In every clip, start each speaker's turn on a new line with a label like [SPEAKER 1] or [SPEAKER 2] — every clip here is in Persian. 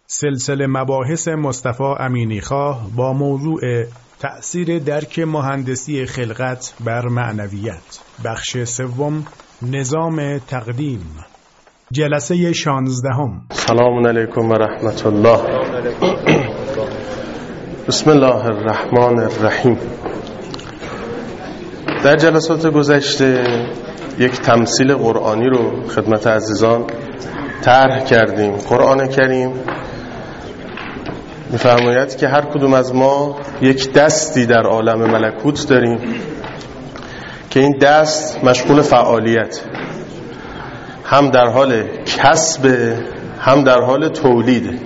[SPEAKER 1] سلسله مباحث مصطفی امینیخواه با موضوع تأثیر درک مهندسی خلقت بر معنویت، بخش سوم، نظام تقدیم، جلسه 16.
[SPEAKER 2] سلام علیکم و رحمت الله. بسم الله الرحمن الرحیم. در جلسات گذشته یک تمثیل قرآنی رو خدمت عزیزان طرح کردیم. قرآن کریم می‌فرماید که هر کدوم از ما یک دستی در عالم ملکوت داریم که این دست مشغول فعالیت، هم در حال کسب هم در حال تولید.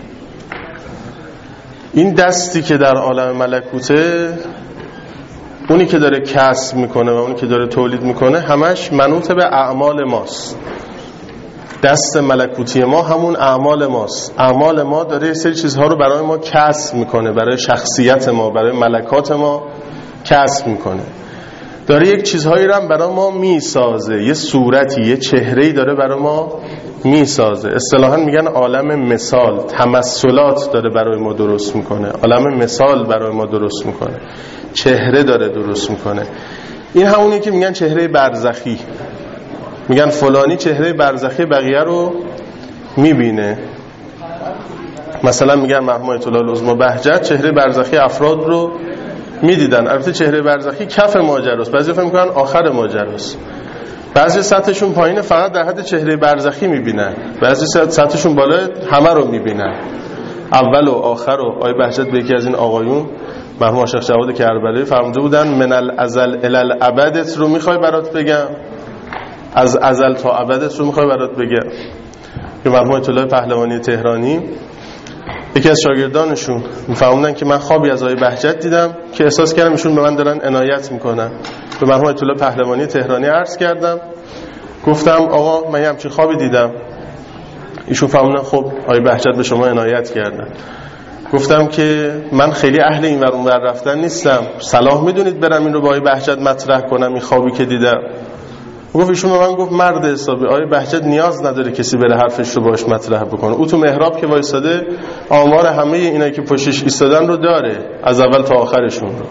[SPEAKER 2] این دستی که در عالم ملکوته، اونی که داره کسب میکنه و اونی که داره تولید میکنه، همش منوط به اعمال ماست. دست ملکوتی ما همون اعمال ماست. اعمال ما داره یه سری چیزها رو برای ما کسب میکنه، برای شخصیت ما، برای ملکات ما کسب میکنه. داره یک چیزهایی رو هم برای ما میسازه، یه صورتی، یه چهره‌ای داره برای ما میسازه. اصطلاحاً میگن عالم مثال، تمثلات داره برای ما درست میکنه، عالم مثال برای ما درست میکنه، چهره داره درست میکنه. این همونی که میگن چهره برزخی. میگن فلانی چهره برزخی بقیه رو میبینه. مثلا میگن مرحوم آیت الله العظمی بهجت چهره برزخی افراد رو میدیدن. البته چهره برزخی کف ماجراست، بعضی فکر میکنن آخر ماجراست. بعضی سطحشون پایینه، فقط در حد چهره برزخی میبینن. بعضی سطحشون بالا، همه رو میبینن، اول و آخر. و آیه بهجت به یکی از این آقایون مرحوم شیخ جواد کربلایی فرموده بودن من الازل الی الابدت رو میخوای برات بگم، از ازل تا ابدت رو میخوای برات بگم. که مرحوم آیت الله پهلوانی تهرانی یکی از شاگردانشون میفهموندن که من خوابی از آیه بهجت دیدم که احساس کردم ایشون به من دارن عنایت میکنن. به مرحوم آیت الله پهلوانی تهرانی عرض کردم، گفتم آقا من همچین خوابی دیدم. ایشون فهموندن خب آیه بهجت به شما عنایت کردن. گفتم که من خیلی اهل این ور اون ور رفتن نیستم، صلاح میدونید برم این رو با آیه بهجت مطرح کنم، این خوابی که دیدم؟ گفت ایشون به من گفت مرد حسابی، آیه بهجت نیاز نداره کسی بره حرفش رو باش مطرح بکنه. او تو محراب که وایساده آمار همه اینایی که پشتش ایستادن رو داره، از اول تا آخرشون رو.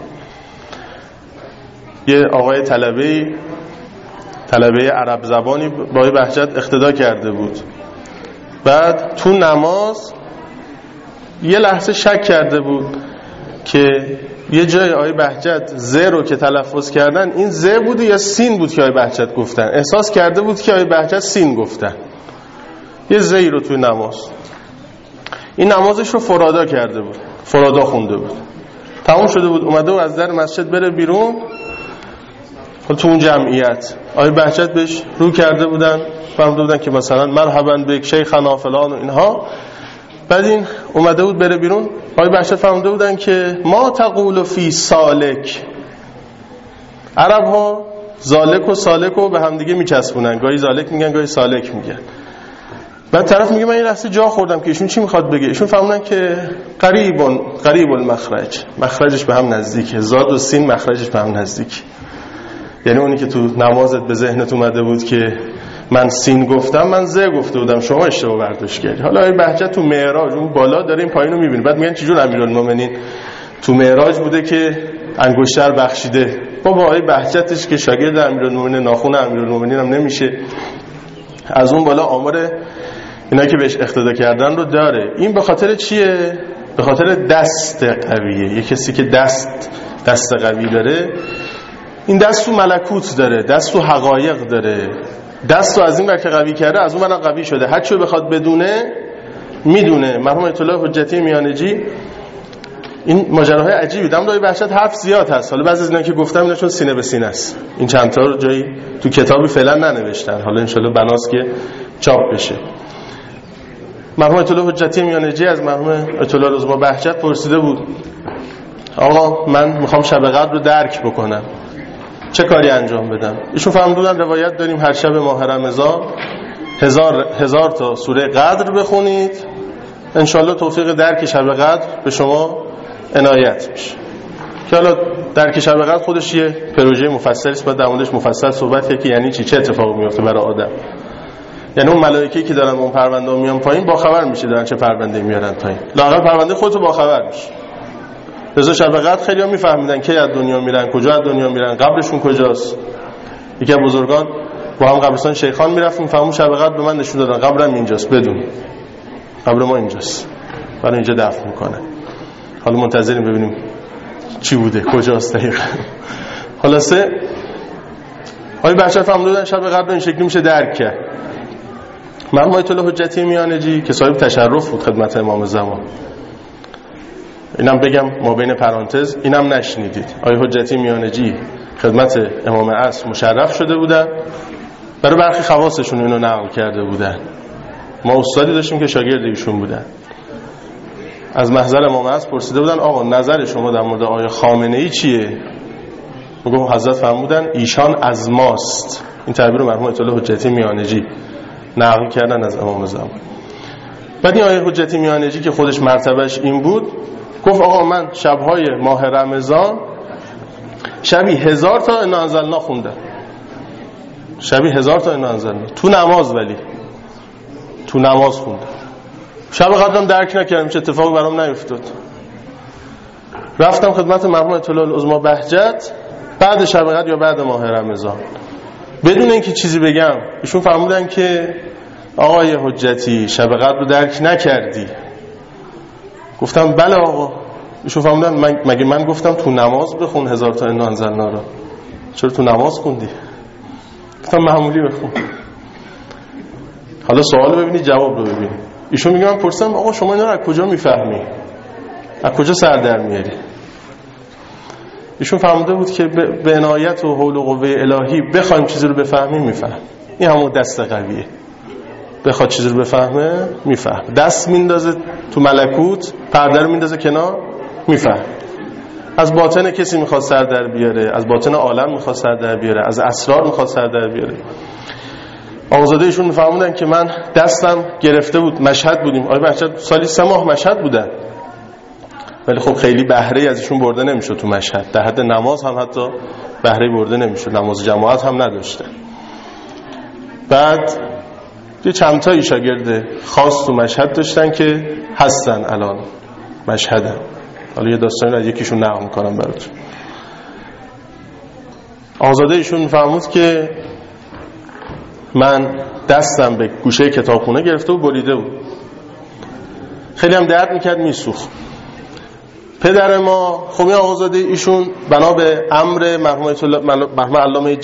[SPEAKER 2] یه آقای طلبه عرب زبانی با آیه بهجت اقتدا کرده بود. بعد تو نماز یه لحظه شک کرده بود که یه جای آیه بهجت ز رو که تلفظ کردن، این ز بوده یا سین بود که آیه بهجت گفتن. احساس کرده بود که آیه بهجت سین گفتن، یه زی رو توی نماز. این نمازش رو فرادا کرده بود، فرادا خونده بود، تموم شده بود، اومده و از در مسجد بره بیرون. تو اون جمعیت آیه بهجت بهش رو کرده بودن، فهمده بودن که مثلا مرحبا بک شیخنا فلان و اینها. بعد این اومده بود بره بیرون، آیه بهجت فهمده بودن که ما تقول فی سالک. عرب ها زالک و سالک رو به هم دیگه میچسبونن، گاهی زالک میگن گاهی سالک میگن. بعد طرف میگه من این لحظه جا خوردم که ایشون چی میخواد بگه. ایشون فهموندن که قریب المخرج، مخرجش به هم نزدیکه، زاد و سین مخرجش به هم نزدیک. یعنی اونی که تو نمازت به ذهنت اومده بود که من سین گفتم، من ز گفته بودم، شما اشتباه برداشت کردی. حالا آیه بهجت تو معراج اون بالا داره این پایینو میبینه. بعد میگن چجور امیرالمومنین تو معراج بوده که انگشتر بخشیده؟ بابا آیه بهجتش که شاگرد امیرالمومنین، ناخون امیرالمومنین هم نمیشه، از اون بالا آمار اینا که بهش اقتدا کردن رو داره. این به خاطر چیه؟ به خاطر دست قویه. یه کسی که دست قوی داره، این دست تو ملکوت داره، دست تو حقایق داره. دست رو از این برکه قوی کرده، از اون برن قوی شده، هر چی بخواد بدونه میدونه. مرحوم آیت الله حجتی میانجی این ماجراهای عجیبی دم دای بهجت حرف زیاد هست. حالا بعضی از اینا که گفتم اینا چون سینه به سینه است، این چند تا رو جایی تو کتابی فعلا ننوشتن، حالا ان شاءالله بناست که چاپ بشه. مرحوم آیت الله حجتی میانجی از مرحوم آیت الله العظمی بهجت پرسیده بود آقا من میخوام شب قدر رو درک بکنم، چه کاری انجام بدم؟ ایشون فهمیدن روایت داریم هر شب ماه رمضان هزار تا سوره قدر بخونید، انشالله توفیق درک شب قدر به شما عنایت میشه. که حالا درک شب قدر خودش یه پروژه مفصلی است، باید در موردش مفصل صحبت کنیم که یعنی چی، چه اتفاقی میفته برای آدم. یعنی اون ملائکه‌ای که دارن اون پرونده ها میان پایین با خبر میشه دارن چه پرونده میارن پایین، لااقل پرونده خودتو با خبر میشه. رضا شب قدر خیلی‌ها میفهمیدن کی از دنیا میرن، کجا از دنیا میرن، قبرشون کجاست. یکی از بزرگان با هم قبرستان شیخان میرفتیم، فهمون شب قدر به من نشون دادن قبرم اینجاست، بدون قبر ما اینجاست، برای اینجا دفن میکنه. حالا منتظریم ببینیم چی بوده، کجاست دقیقاً. خلاصه آقای بهجت فهمیدن شب قدر این شکلی میشه درک کرد. مرحوم آیت الله حجتی میانجی که صاحب تشرف بود خدمت امام زمان، اینم بگم ما بین پرانتز، اینم نشنیدید، آقای حجتی میانجی خدمت امام عصر مشرف شده بودن، برای برخی خواصشون اینو نقل کرده بودن. ما استادی داشتیم که شاگرد ایشون بودن، از محضر امام عصر پرسیده بودن آقا نظر شما در مورد آقای خامنه‌ای چیه؟ میگم حضرت فرمودن ایشان از ماست. این تعبیر رو مرحوم آیت الله حجتی میانجی نقل کردن از امام زمان. بعد این آقای حجتی میانجی که خودش مرتبهش این بود، گفت آقا من شب‌های ماه رمضان شبی 1000 تا انا انزلنا خوندم، شبی 1000 تا انا انزلنا تو نماز، ولی تو نماز خوندم. شب قدرم درک نکردم چه اتفاقی برام نیفتاد. رفتم خدمت مرحوم آیت الله العظما بهجت بعد شب قدر یا بعد ماه رمضان، بدون اینکه چیزی بگم ایشون فرمودن که آقای حجتی شب قدر رو درک نکردی. گفتم بله آقا. ایشون فرمودن مگه من گفتم تو نماز بخون 1000 تا انا انزلنا رو، چرا تو نماز خوندی؟ گفتم معمولی بخون. حالا سوال ببینید جواب رو ببینید. ایشون میگه من پرسیدم آقا شما اینا رو از کجا میفهمی؟ از کجا سر در میاری؟ ایشون فرموده بود که به عنایت و حول و قوه الهی بخوایم چیزی رو بفهمیم میفهم. این همون دست قویه، بخواد چیزی رو بفهمه میفهم. دست میندازه تو ملکوت، پرده رو میندازه کنار، میفهم. از باطن کسی میخواد سر در بیاره، از باطن عالم میخواد سر در بیاره، از اسرار میخواد سر در بیاره. آقازاده ایشون میفهموندن که من دستم گرفته بود، مشهد بودیم، آقای بهجت سالی 3 ماه مشهد بودن، ولی خب خیلی بهره از ایشون برده نمیشد تو مشهد، در حد نماز هم حتی بهره برده نمیشد، نماز جماعت هم نداشته. بعد یه چند تایی شاگرد خاص تو مشهد داشتن که هستن الان مشهدن. حالا یه داستانی از یکیشون نقل میکنم براتون. آقازاده ایشون فهمود که من دستم به گوشه کتابخونه گرفته و بریده بود، خیلی هم درد میکرد، میسوخت. پدر ما خب این آقازاده ایشون بنا به امر مرحوم علامه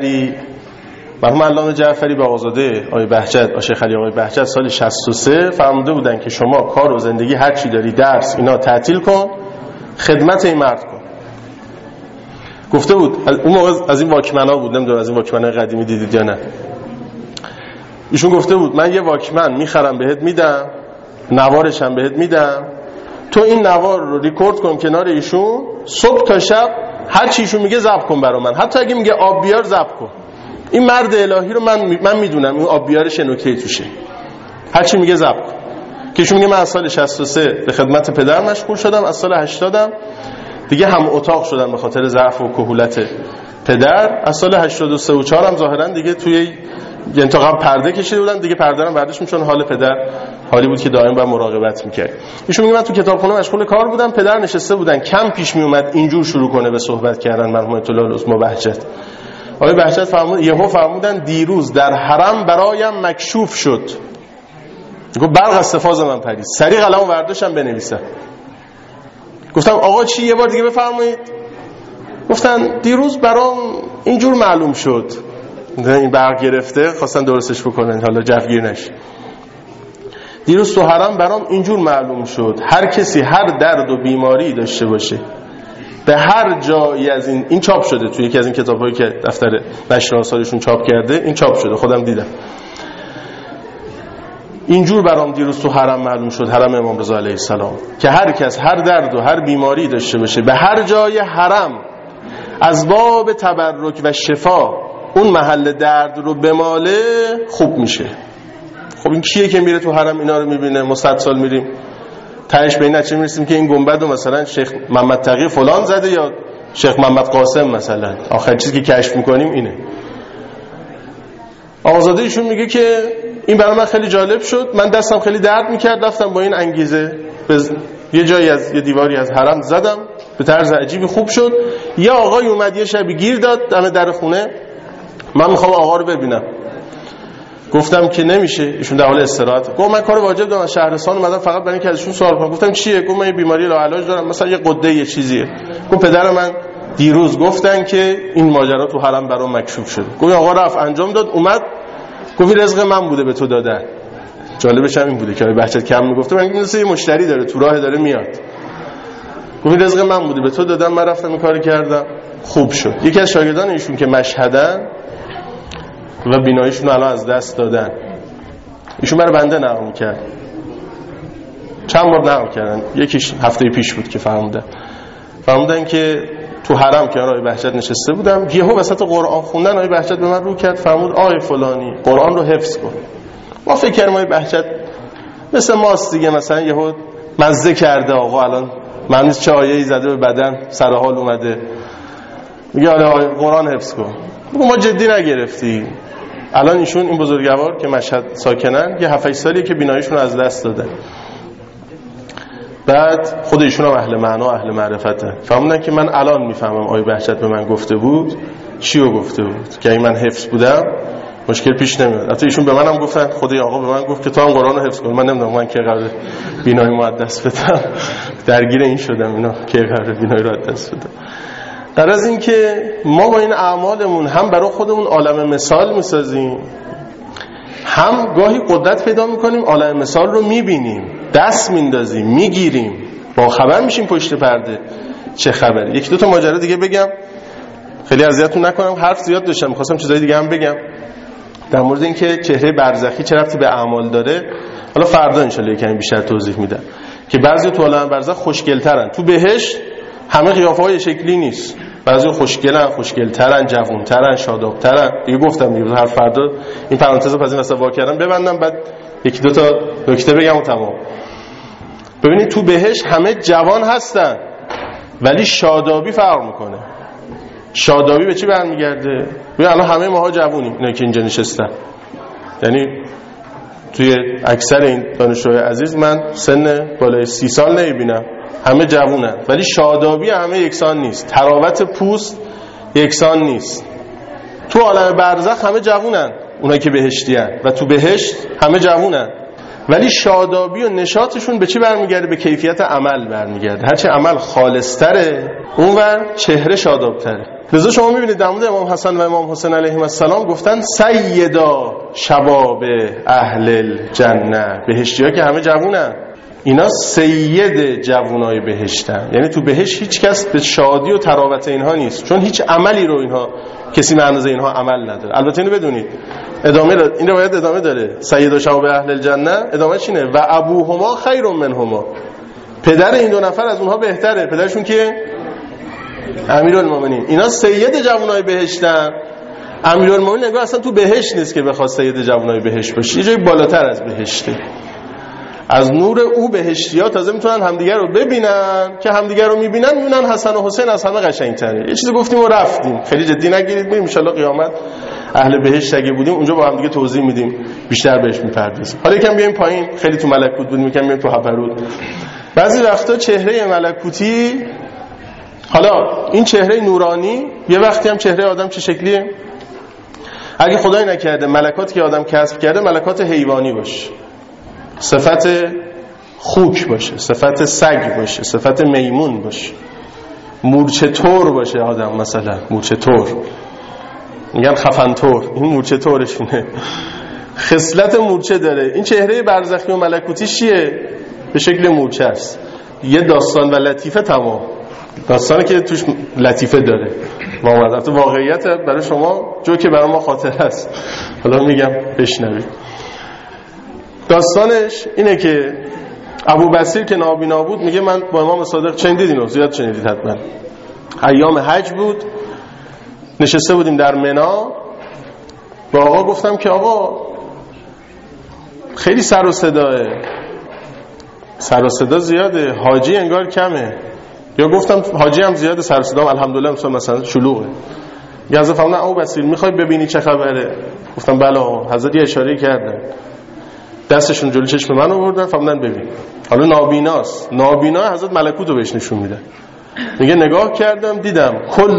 [SPEAKER 2] جعفری به آقازاده آقای بهجت، شیخ علی آقای بهجت سال 63 فرموده بودن که شما کار و زندگی هر چی داری، درس اینا تعطیل کن، خدمت این مرد کن. گفته بود اون موقع از این واکمنا بود، نمیدونم از این واکمنای قدیمی دیدید یا نه، ایشون گفته بود من یه واکمن میخرم بهت میدم، نوارش هم بهت میدم، تو این نوار رو ریکورد کن کنار ایشون، صبح تا شب هر چی ایشون میگه ضبط کن برا من، حتی اگه میگه آب بیار ضبط کن. این مرد الهی رو من میدونم این آب بیارش نکته توشه، هر چی میگه ضبط کن. که ایشون میگه من از سال 63 به خدمت پدر مشغول شدم، از سال 80 دیگه هم اتاق شدم به خاطر ضعف و کهولت پدر، از سال 83 و 4 هم ظاهرا دیگه توی یعنی تا قبل پرده کشیده بودن، دیگه پرده رو برداشت می‌چون حال پدر حالی بود که دائم با مراقبت می‌کرد. ایشون میگه من تو کتابخونه مشغول کار بودم، پدر نشسته بودن، کم پیش میومد اینجور شروع کنه به صحبت کردن مرحوم آیت الله العظما بهجت. آقای بهجت فرمودن دیروز در حرم برایم مکشوف شد. گفت برق از استفاضه من پرید، سریع قلمو برداشتم بنویسم. گفتم آقا چی، یه بار دیگه بفرمایید. گفتن دیروز برام اینجور معلوم شد، این برق گرفته خواستن درستش بکنن حالا جوگیر نشه. دیروز تو حرم برام اینجور معلوم شد هر کسی هر درد و بیماری داشته باشه به هر جایی از این چاپ شده توی یکی از این کتاب‌هایی که دفتر نشر آثارشون چاپ کرده، این چاپ شده خودم دیدم. اینجور برام دیروز تو حرم معلوم شد، حرم امام رضا علیه السلام، که هر کس هر درد و هر بیماری داشته باشه به هر جای حرم از باب تبرک و شفا اون محل درد رو بماله خوب میشه. خب این کیه که میره تو حرم اینا رو میبینه؟ ما 100 سال میریم تهش به این نتیجه میرسیم که این گنبد رو مثلا شیخ محمد تقی فلان زده یا شیخ محمد قاسم مثلا، آخر چیزی که کشف میکنیم اینه. آقازاده ایشون میگه که این برای من خیلی جالب شد. من دستم خیلی درد میکرد، رفتم با این انگیزه یه جایی از یه دیواری از حرم زدم، به طرز عجیبی خوب شد. یه آقای اومد یه شبی گیر داد دم در خونه، من میخوام آقا رو ببینم. گفتم که نمیشه، ایشون در حال استراحت. گفت من کار واجب دارم، از شهرستان اومدم فقط برای اینکه ازشون سوال کنم. گفتم چیه؟ گفت من یه بیماری لاعلاج دارم، مثلا یه قده یه چیزیه. گفت پدر من دیروز گفتن که این ماجرا تو حرم برام مکشوف شده. گفت آقا رفت انجام داد، اومد گفت رزق من بوده به تو دادن. جالبش هم این بوده که بهجت کم میگفته، من میگم یه مشتری داره تو راه داره میاد، گفت رزق من بوده به تو دادم، من رفتم این کارو کردم خوب شد. یکی از شاگردان ایشون که مشهدن و بیناییشون الان از دست دادن، ایشون برای بنده نقل میکرد، چند بار نقل کردن، یکیش هفته پیش بود که فهموندن که تو حرم که آقای بهجت نشسته بودم، یهو وسط قرآن خوندن آقای بهجت به من رو کرد، فرمود آقای فلانی قرآن رو حفظ کن. ما فکر کردیم آقای بهجت مثل ماست دیگه، مثلا یهو مزه کرده آقا الان من چه آیه‌ای زده به بدن سر حال اومده، میگه آقای قرآن حفظ کن. ما جدی نگرفتیم. الان ایشون این بزرگوار که مشهد ساکنن یه 7-8 سالیه که بیناییشون رو از دست دادن. بعد خود ایشون هم اهل معنا اهل معرفته، فهمیدن که من الان میفهمم آقای بهجت به من گفته بود چیو گفته بود که این من حفظ بودم مشکل پیش نمیاد. حتی ایشون به منم گفتن، خدای آقا به من گفت که تو هم قرآن رو حفظ کن. من نمیدونم من که قرار بینایی رو از دست بدم، درگیر این شدم اینا که قرار بینایی رو از دست بدم. در از این که ما با این اعمالمون هم برای خودمون عالم مثال میسازیم، هم گاهی قدرت پیدا میکنیم عالم مثال رو میبینیم، دست میندازیم، میگیریم، با خبر میشیم پشت پرده چه خبره. یک دو تا ماجرا دیگه بگم، خیلی اذیتتون نکنم، حرف زیاد داشتم، می‌خواستم چیزای دیگه هم بگم در مورد این که چهره برزخی چه ربطی به اعمال داره. حالا فردا ان شاءالله یکم بیشتر توضیح میدم که بعضی تو عالم برزخ خوشگل‌ترن، تو بهشت همه قیافه‌های شکلی نیست، بعضی خوشگل‌ترن، جوان‌ترن، شاداب‌ترن. دیگه گفتم دیگه هر فردا این پرانتز رو پس این واسه وا کردم ببندم، بعد یکی دو تا نکته بگم و تمام. ببینید تو بهشت همه جوان هستن ولی شادابی فرق میکنه. شادابی به چی برمیگرده؟ ببین الان همه ماها جوونیم، اینا که اینجا نشستن، یعنی توی اکثر این دانشجوی عزیز من سن بالای 30 سال نمیبینم، همه جوونن ولی شادابی همه یکسان نیست، تراوت پوست یکسان نیست. تو عالم برزخ همه جوونن اونایی که بهشتیان و تو بهشت همه جوونن ولی شادابی و نشاطشون به چی برمیگرده؟ به کیفیت عمل برمیگرده. هرچی عمل خالص‌تره اونور چهره شاداب‌تره. لذا شما می‌بینید در مورد امام حسن و امام حسین علیهم السلام گفتن سیدا شباب اهل الجنه، بهشتی‌ها که همه جوونن، اینا سید جوانای بهشتن. یعنی تو بهشت هیچ کس به شادی و تراوت اینها نیست، چون هیچ عملی رو اینها کسی به اندازه اینها عمل نداره. البته اینو بدونید این روایت ادامه داره، سید شباب اهل الجنه ادامه چینه و ابوهما خیر منهما، پدر این دو نفر از اونها بهتره. پدرشون که امیرالمومنین، اینا سید جوانای بهشتن. امیرالمومنین نگاه اصلا تو بهشت نیست که بخواد سید جوانای بهشت باشه، یه جای بالاتر از بهشته. از نور او بهشتی‌ها تازه میتونن همدیگر رو ببینن، که همدیگر رو میبینن حسن و حسین از همه قشنگ‌تره. یه چیزی گفتیم و رفتیم، خیلی جدی نگیرید، بریم ان شاءالله قیامت اهل بهشت اگه بودیم اونجا با هم دیگه توضیح میدیم، بیشتر بهش میپردازیم. حالا یکم بیایم پایین، خیلی تو ملکوت بودیم، یکم بیایم تو هبرود. بعضی وقتا چهره ملکوتی، حالا این چهره نورانی، یه وقتی هم چهره آدم چه شکلیه؟ اگه خدای نکرده ملکاتی که آدم کسب کرده ملکات حیوانی باشه، صفت خوک باشه، صفت سگ باشه، صفت میمون باشه، مورچه تور باشه آدم، مثلا مورچه تور میگن خفن تور، این مورچه تورشونه، خصلت مورچه داره. این چهره برزخی و ملکوتی چیه؟ به شکل مورچه است. یه داستان و لطیفه، تمام داستانی که توش لطیفه داره تو واقعیت برای شما جو که برای ما خاطر است. حالا میگم بشنوید. داستانش اینه که ابو بصیر که نابینا بود میگه من با امام صادق چندیدین و زیاد چندید، حتما ایام حج بود، نشسته بودیم در منا، با آقا گفتم که آقا خیلی سر و صدا زیاده، حاجی انگار کمه. یا گفتم حاجی هم زیاده، سر و صدا الحمدلله مثلا شلوغه. یازه فهمنا ابو بصیر میخوای ببینی چه خبره؟ گفتم بله حضرت اشاره کردن. دستشون جلوی چشم من آوردن، فرمودن ببین. حالا نابیناست، نابینا حضرت ملکوت رو بهش نشون میدن. میگه نگاه کردم دیدم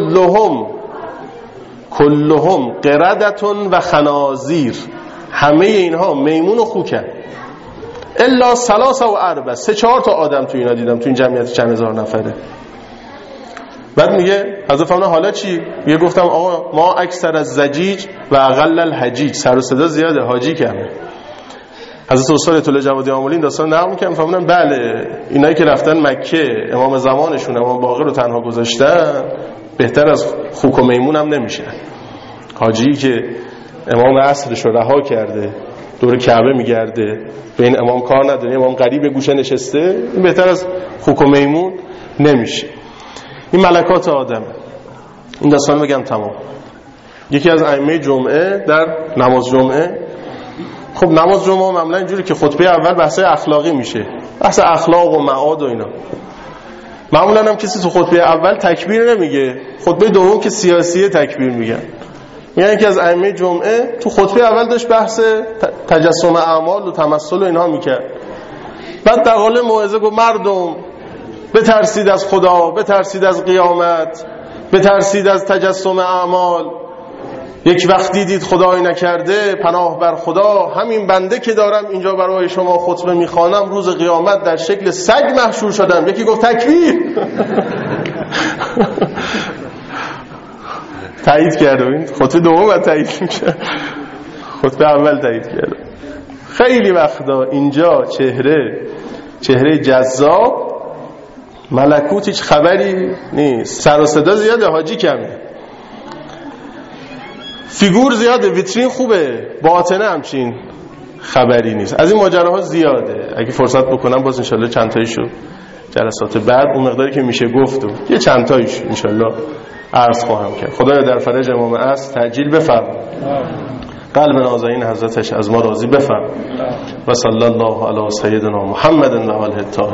[SPEAKER 2] کلهم قردتون و خنازیر، همه اینها میمون و خوکن، الا 3 و 4 3-4 تا آدم تو اینا دیدم، تو این جمعیت چند هزار نفره. بعد میگه حضرت فرمودن حالا چی؟ میگه گفتم آقا ما اکثر از زجیج و اقل الحجیج، سر و صدا زیاده، حاجی کمه. حضرت استاد طلع جوادی آملی داستان نقل میکنم، فرمودن بله اینایی که رفتن مکه امام زمانشون امام باقر رو تنها گذاشتن بهتر از خوک و میمون هم نمیشه. حاجی که امام عصرش رو رها کرده دور کعبه میگرده، به این امام کار نداره، امام غریب گوشه نشسته، این بهتر از خوک و میمون نمیشه. این ملکات آدم. این داستان بگم تمام. یکی از ائمه جمعه در نماز جمعه، خب نماز جمعه معمولا اینجوری که خطبه اول بحث اخلاقی میشه، بحث اخلاق و معاد و اینا. معمولا هم کسی تو خطبه اول تکبیر نمیگه، خطبه دوم که سیاسیه تکبیر میگن. یعنی که از ائمه جمعه تو خطبه اول داشت بحث تجسم اعمال و تمثل و اینها میکرد. بعد در حال موعظه گفت مردم بترسید از خدا، بترسید از قیامت، بترسید از تجسم اعمال. یک وقت دیدید خدایی نکرده، پناه بر خدا. همین بنده که دارم اینجا برای شما خطبه میخوانم روز قیامت در شکل سگ محشور شدم. یکی گفت تکبیر. تایید کرده. این خطبه دوم بعد تایید میشه، خطبه اول تایید کرده. خیلی وقتا اینجا چهره جذاب، ملکوت هیچ خبری نیست، سر و صدا زیاده، حاجی کمه، فیگور زیاده، ویترین خوبه، باطنه همچین خبری نیست. از این ماجراها زیاده. اگه فرصت بکنم باز انشالله چند تاییشو جلسات بعد اون مقداری که میشه گفت و یه چند تاییش انشالله عرض خواهم کرد. خدایا در فرج امام عصر تعجیل بفرما، قلب نازنین حضرتش از ما راضی بفرما. و صلی الله علی سیدنا محمد و آله الطاهرین.